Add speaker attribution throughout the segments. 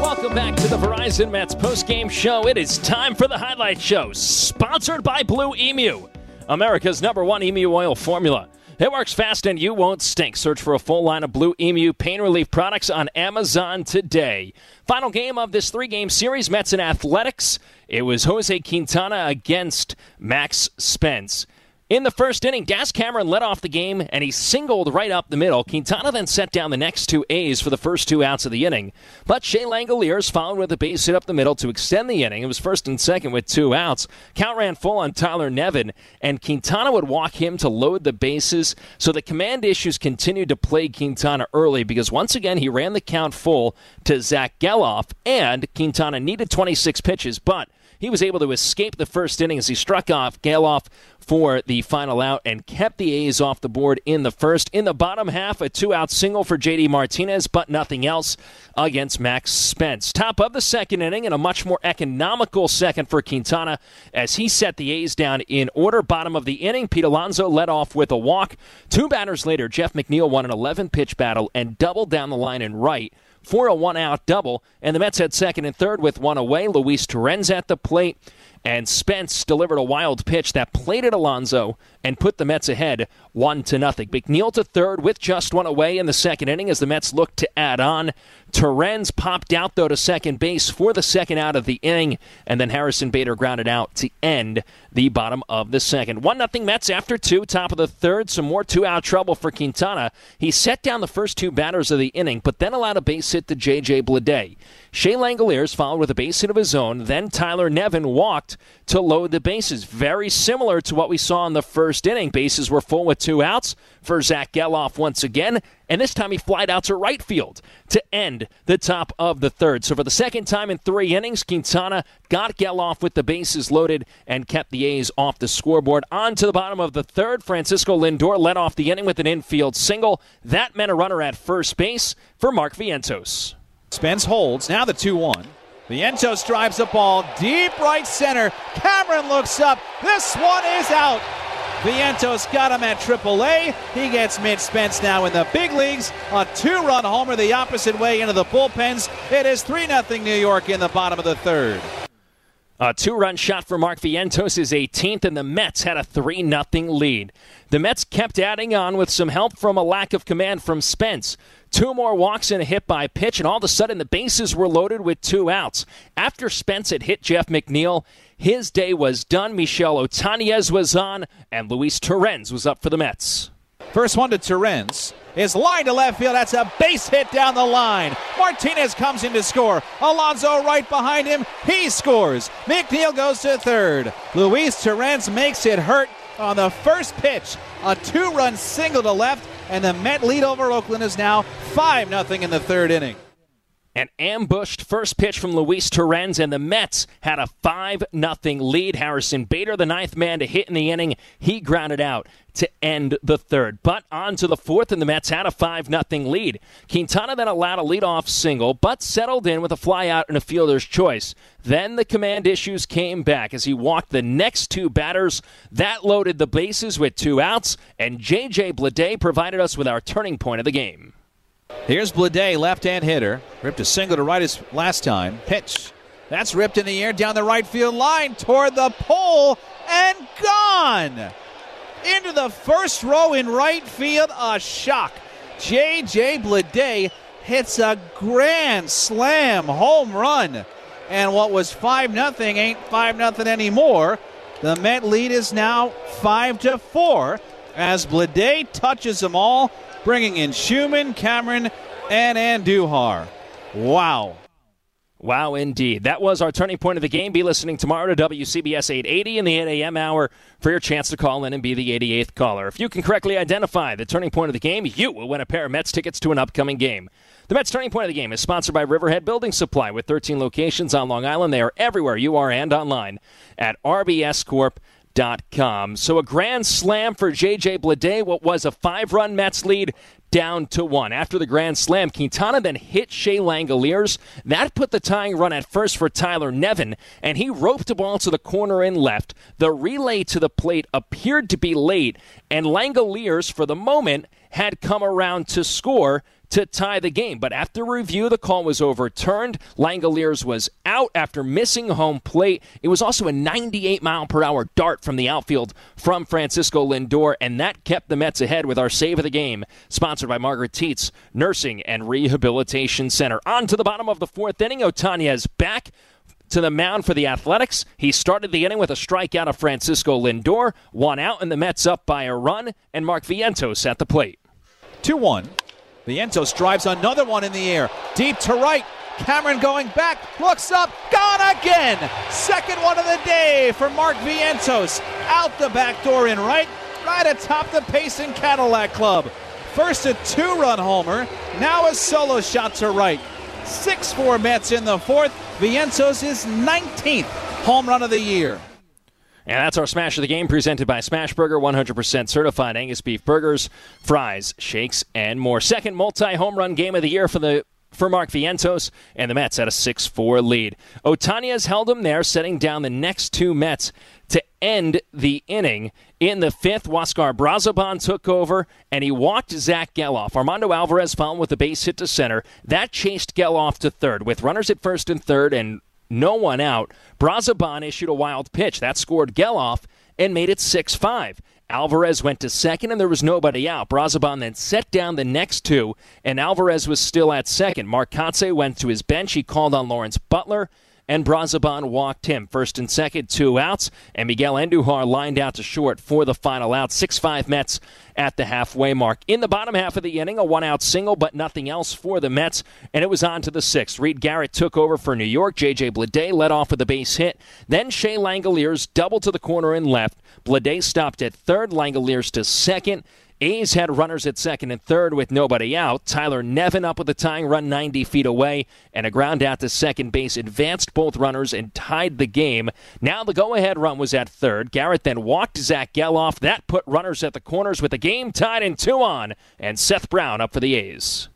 Speaker 1: Welcome back to the Verizon Mets postgame show. It is time for the highlight show, sponsored by Blue Emu, America's #1 emu oil formula. It works fast and you won't stink. Search for a full line of Blue Emu pain relief products on Amazon today. Final game of this 3-game series, Mets and Athletics. It was Jose Quintana against Max Spence. In the first inning, Gas Cameron led off the game, and he singled right up the middle. Quintana then set down the next 2 A's for the first 2 outs of the inning. But Shea Langoliers followed with a base hit up the middle to extend the inning. It was first and second with 2 outs. Count ran full on Tyler Nevin, and Quintana would walk him to load the bases. So the command issues continued to plague Quintana early because once again he ran the count full to Zach Geloff, and Quintana needed 26 pitches, but he was able to escape the first inning as he struck off Geloff for the final out and kept the A's off the board in the first. In the bottom half, a 2-out single for J.D. Martinez, but nothing else against Max Spence. Top of the second inning, and a much more economical second for Quintana as he set the A's down in order. Bottom of the inning, Pete Alonso led off with a walk. 2 batters later, Jeff McNeil won an 11-pitch battle and doubled down the line in right for a 1-out double, and the Mets had second and third with 1 away. Luis Torrens at the plate, and Spence delivered a wild pitch that plated Alonso and put the Mets ahead 1-0. McNeil to third with just 1 away in the second inning as the Mets looked to add on. Torrens popped out, though, to second base for the second out of the inning, and then Harrison Bader grounded out to end the bottom of the second. 1-0 Mets after 2, top of the third. Some more 2-out trouble for Quintana. He set down the first 2 batters of the inning, but then allowed a base hit to J.J. Bleday. Shea Langoliers followed with a base hit of his own. Then Tyler Nevin walked to load the bases. Very similar to what we saw in the first inning. Bases were full with 2 outs for Zach Geloff once again, and this time he flied out to right field to end the top of the third. So for the second time in 3 innings, Quintana got Geloff with the bases loaded and kept the A's off the scoreboard. On to the bottom of the third, Francisco Lindor led off the inning with an infield single. That meant a runner at first base for Mark Vientos.
Speaker 2: Spence holds, now the 2-1. Vientos drives the ball deep right center. Cameron looks up. This one is out. Vientos got him at AAA. He gets Mitch Spence now in the big leagues. A 2-run homer the opposite way into the bullpens. It is 3-0 New York in the bottom of the third.
Speaker 1: A 2-run shot for Mark Vientos is 18th, and the Mets had a 3-0 lead. The Mets kept adding on with some help from a lack of command from Spence. 2 more walks and a hit by pitch, and all of a sudden the bases were loaded with 2 outs. After Spence had hit Jeff McNeil, his day was done. Michel Otanez was on, and Luis Torrens was up for the Mets.
Speaker 2: First one to Torrens is line to left field. That's a base hit down the line. Martinez comes in to score. Alonso right behind him. He scores. McNeil goes to third. Luis Torrens makes it hurt on the first pitch. A 2-run single to left, and the Met lead over Oakland is now 5-0 in the third inning.
Speaker 1: An ambushed first pitch from Luis Torrens, and the Mets had a 5-0 lead. Harrison Bader, the 9th man to hit in the inning, he grounded out to end the third. But on to the fourth, and the Mets had a 5-0 lead. Quintana then allowed a leadoff single, but settled in with a flyout and a fielder's choice. Then the command issues came back as he walked the next 2 batters. That loaded the bases with 2 outs, and J.J. Bleday provided us with our turning point of the game.
Speaker 2: Here's Bleday, left-hand hitter. Ripped a single to right as last time. Pitch. That's ripped in the air down the right field line toward the pole and gone. Into the first row in right field. A shock. J.J. Bleday hits a grand slam home run. And what was 5-0 ain't 5-0 anymore. The Met lead is now 5-4 as Bleday touches them all, bringing in Schumann, Cameron, and Andujar. Wow.
Speaker 1: Wow, indeed. That was our turning point of the game. Be listening tomorrow to WCBS 880 in the 8 a.m. hour for your chance to call in and be the 88th caller. If you can correctly identify the turning point of the game, you will win a pair of Mets tickets to an upcoming game. The Mets turning point of the game is sponsored by Riverhead Building Supply with 13 locations on Long Island. They are everywhere you are and online at rbscorp.com. So a grand slam for J.J. Bleday, what was a 5-run Mets lead, down to 1. After the grand slam, Quintana then hit Shea Langoliers. That put the tying run at first for Tyler Nevin, and he roped a ball to the corner and left. The relay to the plate appeared to be late, and Langoliers, for the moment, had come around to score to tie the game. But after review, the call was overturned. Langoliers was out after missing home plate. It was also a 98-mile-per-hour dart from the outfield from Francisco Lindor, and that kept the Mets ahead with our save of the game, sponsored by Margaret Tietz Nursing and Rehabilitation Center. On to the bottom of the fourth inning. Ohtani is back to the mound for the Athletics. He started the inning with a strikeout of Francisco Lindor, 1 out, and the Mets up by a run, and Mark Vientos at the plate.
Speaker 2: 2-1. Vientos drives another one in the air. Deep to right. Cameron going back. Looks up. Gone again. Second one of the day for Mark Vientos. Out the back door in right atop the Payson Cadillac Club. First a 2-run homer. Now a solo shot to right. 6-4 Mets in the fourth. Vientos' 19th home run of the year.
Speaker 1: And that's our Smash of the Game, presented by Smashburger, 100% certified Angus beef burgers, fries, shakes, and more. Second multi-home run game of the year for Mark Vientos, and the Mets at a 6-4 lead. Ohtani has held him there, setting down the next two Mets to end the inning. In the fifth, Huáscar Brazoban took over, and he walked Zach Geloff. Armando Alvarez followed with a base hit to center. That chased Geloff to third. With runners at first and third and no one out, Brazoban issued a wild pitch. That scored Geloff and made it 6-5. Alvarez went to second, and there was nobody out. Brazoban then set down the next two, and Alvarez was still at second. Mark Kotsay went to his bench. He called on Lawrence Butler, and Brazoban walked him. First and second, 2 outs, and Miguel Andujar lined out to short for the final out. 6-5 Mets at the halfway mark. In the bottom half of the inning, a 1-out single, but nothing else for the Mets, and it was on to the sixth. Reed Garrett took over for New York. J.J. Bleday led off with a base hit. Then Shea Langoliers doubled to the corner and left. Bleday stopped at third, Langoliers to second. A's had runners at second and third with nobody out. Tyler Nevin up with a tying run 90 feet away, and a ground out to second base advanced both runners and tied the game. Now the go-ahead run was at third. Garrett then walked Zach Geloff. That put runners at the corners with the game tied and 2 on, and Seth Brown up for the A's.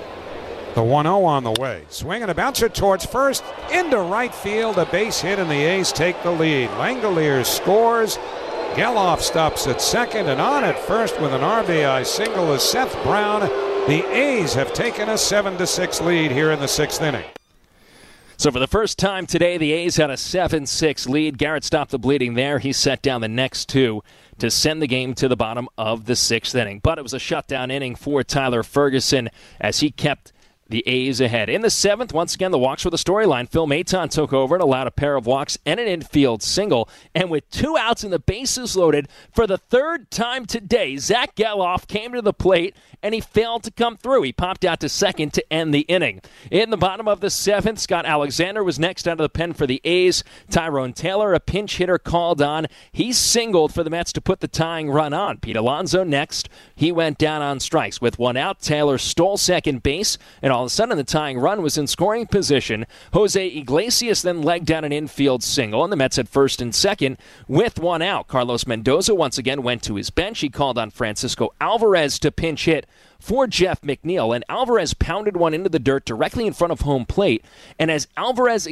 Speaker 3: The 1-0 on the way. Swing and a bouncer towards first, into right field. A base hit, and the A's take the lead. Langoliers scores. Geloff stops at second, and on at first with an RBI single is Seth Brown. The A's have taken a 7-6 lead here in the sixth inning.
Speaker 1: So for the first time today, the A's had a 7-6 lead. Garrett stopped the bleeding there. He set down the next two to send the game to the bottom of the sixth inning. But it was a shutdown inning for Tyler Ferguson as he kept the A's ahead. In the seventh, once again, the walks were the storyline. Phil Maton took over and allowed a pair of walks and an infield single. And with 2 outs and the bases loaded, for the third time today, Zach Geloff came to the plate and he failed to come through. He popped out to second to end the inning. In the bottom of the seventh, Scott Alexander was next out of the pen for the A's. Tyrone Taylor, a pinch hitter, called on. He singled for the Mets to put the tying run on. Pete Alonso next. He went down on strikes. With 1 out, Taylor stole second base, and all of a sudden the tying run was in scoring position. Jose Iglesias then legged down an infield single, and the Mets at first and second with 1 out. Carlos Mendoza once again went to his bench. He called on Francisco Alvarez to pinch hit for Jeff McNeil, and Alvarez pounded one into the dirt directly in front of home plate. And as Alvarez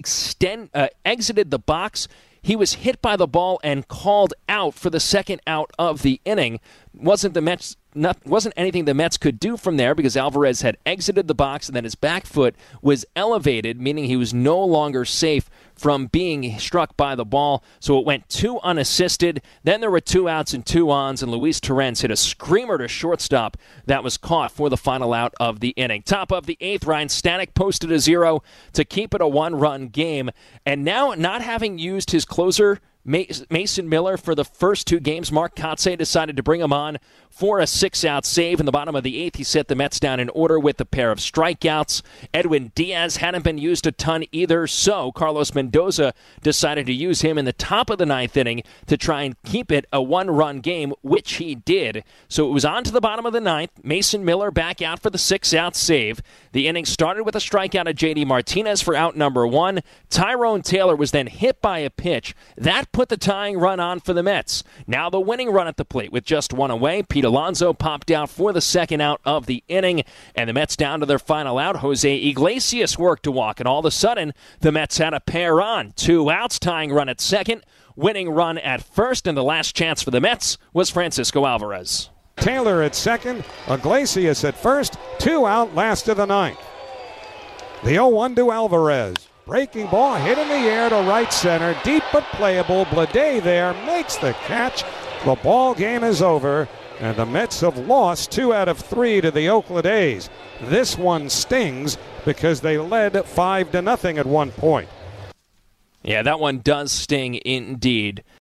Speaker 1: exited the box, he was hit by the ball and called out for the second out of the inning. Wasn't anything the Mets could do from there because Alvarez had exited the box and then his back foot was elevated, meaning he was no longer safe from being struck by the ball. So it went 2 unassisted. Then there were 2 outs and 2 ons, and Luis Torrens hit a screamer to shortstop that was caught for the final out of the inning. Top of the eighth, Ryan Stanek posted a 0 to keep it a 1-run game. And now, not having used his closer, Mason Miller, for the first 2 games, Mark Kotsay decided to bring him on for a 6-out save. In the bottom of the eighth, he set the Mets down in order with a pair of strikeouts. Edwin Diaz hadn't been used a ton either, so Carlos Mendoza decided to use him in the top of the ninth inning to try and keep it a 1-run game, which he did. So it was on to the bottom of the ninth. Mason Miller back out for the 6-out save. The inning started with a strikeout of J.D. Martinez for out number 1. Tyrone Taylor was then hit by a pitch. That put the tying run on for the Mets. Now the winning run at the plate with just 1 away. Pete Alonso popped out for the second out of the inning, and the Mets down to their final out. Jose Iglesias worked to walk, and all of a sudden, the Mets had a pair on. 2 outs, tying run at second, winning run at first, and the last chance for the Mets was Francisco Alvarez.
Speaker 3: Taylor at second, Iglesias at first, 2 out, last of the ninth. The 0-1 to Alvarez. Breaking ball hit in the air to right center, deep but playable. Bleday there makes the catch. The ball game is over, and the Mets have lost 2 out of 3 to the Oakland A's. This one stings because they led 5-0 at one point.
Speaker 1: Yeah, that one does sting indeed.